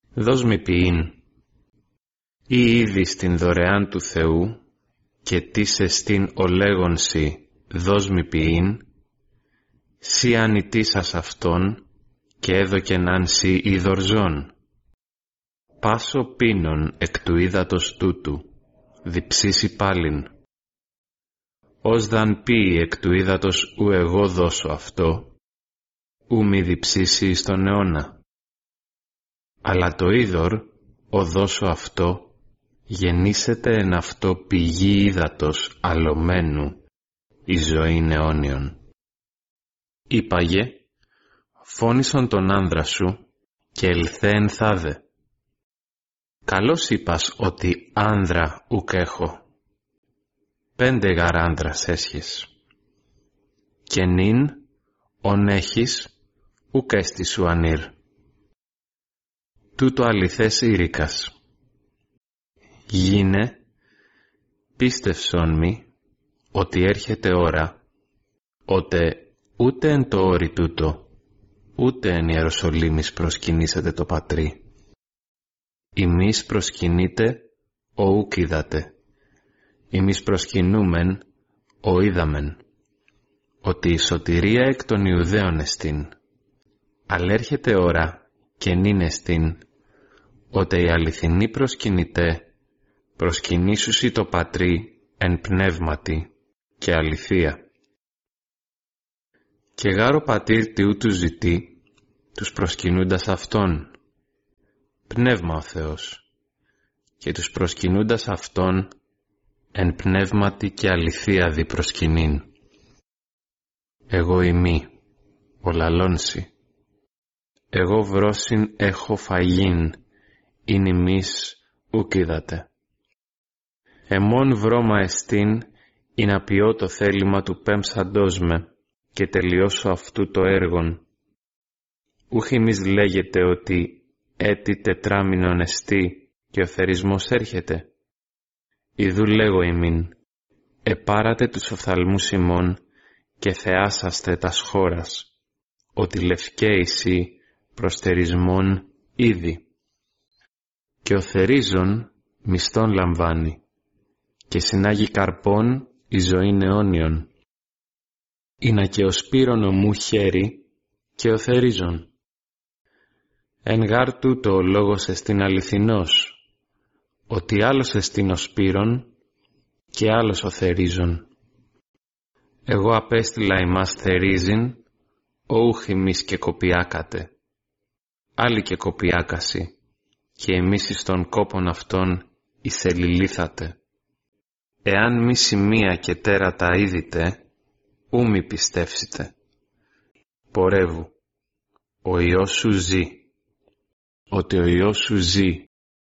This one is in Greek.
Δώσ' μη ποιήν. Ή ήδη στην δωρεάν του Θεού και τίς εστίν ο λέγον σοι, δώσ' μη ποιήν, σοι ανητήσας αυτόν και έδωκεν σοι ειδορζών. Πάσο πίνων εκ του ύδατος τούτου, διψήσει πάλιν. Ως δαν πει εκ του ύδατος ου εγώ δώσω αυτό, ου μη διψήσει εις τον αιώνα. Αλλά το είδωρ, ο δώσω αυτό, γεννήσεται εν αυτό πηγή ύδατος αλωμένου, η ζωήν αιώνιον. Είπαγε, φώνησον τον άνδρα σου και ελθέ ενθάδε. Καλώς είπας ότι άνδρα ουκ έχω. 5 γαρ άνδρας έσχες. Και νυν, ον έχεις, ουκ έστι σου ανήρ. Τούτο αληθές ήρικας. Γίνε, πίστευσον μη, ότι έρχεται ώρα, ότε ούτε εν το όρι τούτο, ούτε εν Ιεροσολύμης προσκυνήσετε το Πατρί. Ημείς προσκυνείτε, ο ουκ είδατε. Ημείς προσκυνούμεν, ο είδαμεν. Ότι η σωτηρία εκ των Ιουδαίων εστίν. Αλλά έρχεται ώρα, και νυν εστίν, ότε οι αληθινοί προσκυνητέ, προσκυνήσουσι το Πατρί εν πνεύματι και αληθεία. Και γάρο Πατήρ τι ούτου ζητεί, τους προσκυνούντας Αυτόν, πνεύμα ο Θεός, και τους προσκυνούντας Αυτόν, εν πνεύματι και αληθεία δι προσκυνήν. Εγώ ημί, ο λαλώνσι, εγώ βρόσιν έχω φαγήν, ειν ημείς ουκ είδατε. Εμών βρώμα εστίν, ή να ποιώ το θέλημα του πέμψαντός με, και τελειώσω αυτού το έργον. Ούχ ημείς λέγεται ότι έτη τετράμινον εστί, και ο θερισμός έρχεται. Ιδού λέγω ημίν, επάρατε τους οφθαλμούς ημών, και θεάσαστε τας χώρας, ότι λευκαίησι προς θερισμόν ήδη. Και ο θερίζων μισθόν λαμβάνει, και συνάγει καρπών η ζωήν αιώνιον. Ήνα και ο σπύρον ομού χέρι, και ο θερίζων. Εν γάρ τούτο ο λόγος εστίν αληθινός, ότι άλλος εστίν ο σπύρον, και άλλος ο θερίζων. Εγώ απέστειλα ημάς θερίζειν, όουχ ημείς και κοπιάκατε. Άλλοι και κοπιάκασι, και εμείς εις των κόπων αυτών εισελιλήθατε. Εάν μη σημεία και τέρατα είδητε, ου μη πιστεύσετε. Πορεύου, ο Υιός σου ζει. Ότι ο Υιός σου ζει